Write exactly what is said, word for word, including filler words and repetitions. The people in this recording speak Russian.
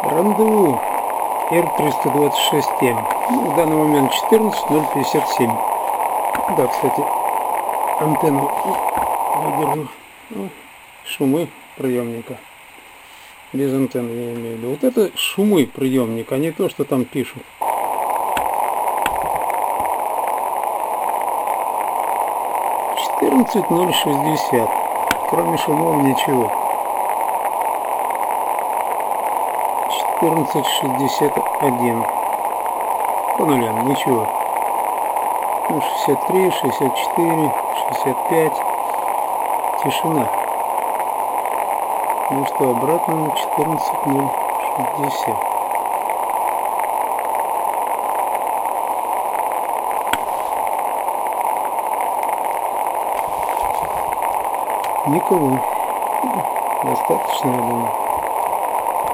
Рандеву эр триста двадцать шесть эм. Ну, в данный момент четырнадцать ноль пятьдесят семь. Да, кстати, антенну выдержу. Ну, шумы приемника. Без антенны, я имею в виду. Вот это шумы приемника, а не то, что там пишут. четырнадцать ноль шестьдесят. Кроме шумов ничего. четырнадцать шестьдесят один. По нулям ничего. Ну, шестьдесят три, шестьдесят четыре, шестьдесят пять. Тишина. Ну что, обратно на четырнадцать ноль шестьдесят. Никого. Достаточно, я думаю.